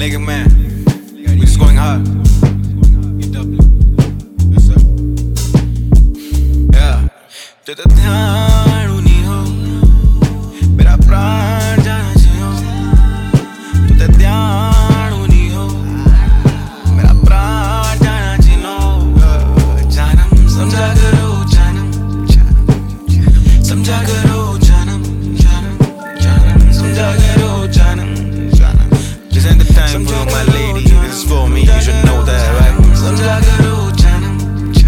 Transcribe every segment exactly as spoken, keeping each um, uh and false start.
Nigga man, we just going hard. Yeah. तेरा ध्यान उन्हीं हो, मेरा प्राण जाना चाहिए। तेरा ध्यान उन्हीं हो, मेरा प्राण जाना चाहिए। जानम समझा करो जानम, समझा करो जानम, जानम समझा करो जानम, जानम। This ain't the time for my lady, this is for me, you should know that, right? समझा करो जानम,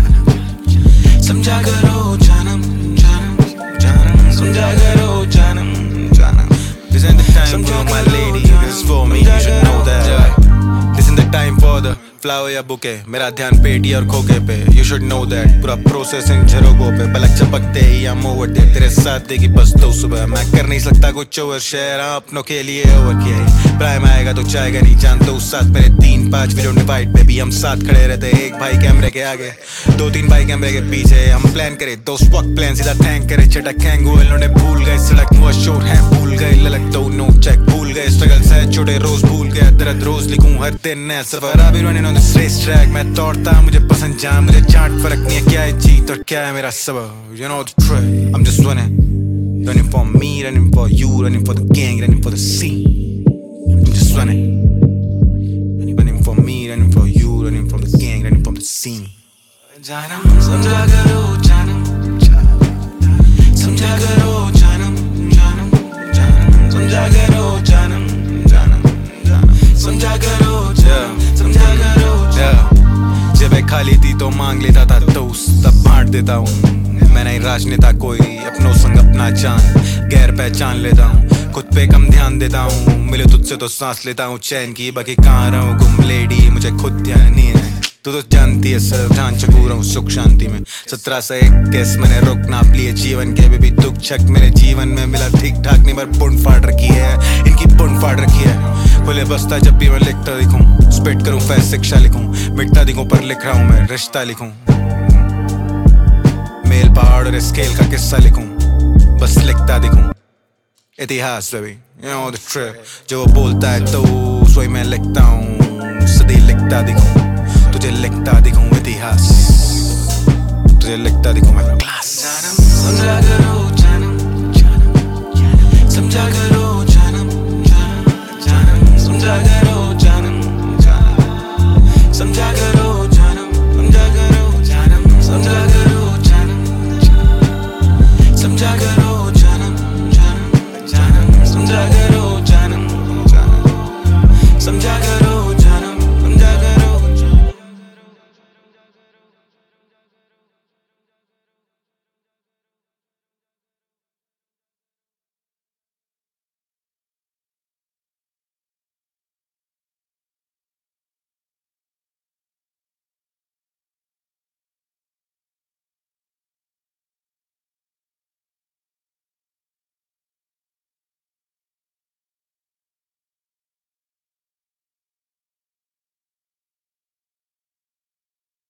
समझा करो जानम, जानम समझा करो जानम, जानम। This ain't the time for my lady, this is for me, you should know that, right? This ain't the time for the flower या बुके, मेरा ध्यान पेटी और खोके पे, you should know that। पूरा प्रोसेस इन झरोकों पे, पलक चपकते ही I'm over there। तेरे साथ देगी बस दो सुबह, मैं कर नहीं सकता कुछ ओवर शेयर, हाँ अपनों के लिए ओवर किया है। प्राइम आएगा तो चाहेगा नहीं, जानते उस साथ मेरे तीन पाँच वीडियो डिवाइड पे भी हम साथ खड़े रहते। एक भाई कैमरे के आगे, दो तीन भाई कैमरे के पीछे, हम प्लान करे दोस्त वक्त प्लान सीधा थैंक करे। चटक हैंगू इन्होंने भूल गए, सड़क हुआ शोर है भूल गए, ललक दो नो चेक भूल गए, स्ट्रगल से छोटे रोज भूल गए, दर्द रोज लिखूं हर दिन नया सफर। अभी running on this race track, मैं दौड़ता मुझे पसंद जान, मुझे चाट फर्क नहीं है क्या है जीत और क्या है मेरा सबक। You know the trick, I'm just winning, running for me, running for you, running for the gang, running for the scene। I'm just running, running for me, running for you, running from the gang, running from the scene। जानम समझा करो जानम, समझा करो जानम, जानम, जानम समझा करो जानम, जानम, जानम समझा करो जानम, समझा करो। जब मैं खाली थी तो मांग लेता था दोस्त, तब बांट देता हूँ। मैं नहीं राजनेता कोई, अपनों संग अपना जान गैर पहचान लेता हूँ। खुद पे कम ध्यान देता हूँ, मिले तुझसे तो सांस लेता हूँ चैन की, बाकी कहाँ रहूँ गुम लेडी, मुझे खुद ध्यान नहीं है। तू तो जानती है सब ध्यान चकू रहा हूँ सुख शांति में। सत्रह से इक्कीस मैंने रोक नाप लिए जीवन के, भी दुख छक मेरे जीवन में मिला ठीक ठाक नहीं, पर बुंड फाड़ रखी है इनकी, बुंड फाड़ रखी है। खुले बस्ता जब भी मैं लिखता दिखूं, स्पिट करूं फैस शिक्षा लिखूं, मिटता दिखूं पर लिख रहा हूं मैं रिश्ता लिखूं, मेल पहाड़ और स्केल का किस्सा लिखूं, बस लिखता दिखूं इतिहास baby, you know the trip। जो वो बोलता है तो सोई मैं लिखता हूं, सदी लिखता दिखूं, तुझे लिखता दिखूं इतिहास, तुझे लिखता दिखूं मैं क्लास। जानम समझा करो